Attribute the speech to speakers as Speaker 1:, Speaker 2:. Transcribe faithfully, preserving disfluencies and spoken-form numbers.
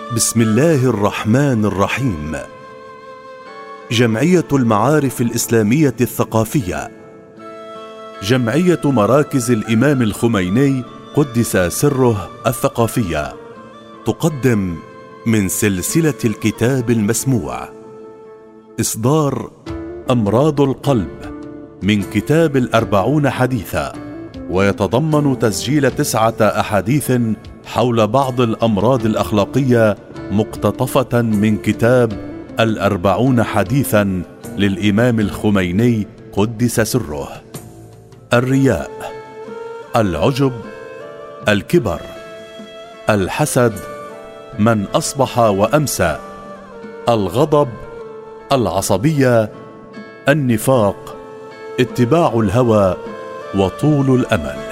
Speaker 1: بسم الله الرحمن الرحيم. جمعية المعارف الإسلامية الثقافية، جمعية مراكز الإمام الخميني قدس سره الثقافية، تقدم من سلسلة الكتاب المسموع إصدار أمراض القلب من كتاب الأربعون حديثا، ويتضمن تسجيل تسعة أحاديث حول بعض الأمراض الأخلاقية مقتطفة من كتاب الأربعون حديثا للإمام الخميني قدس سره. الرياء، العجب، الكبر، الحسد، من أصبح وأمسى، الغضب، العصبية، النفاق، اتباع الهوى، وطول الأمل.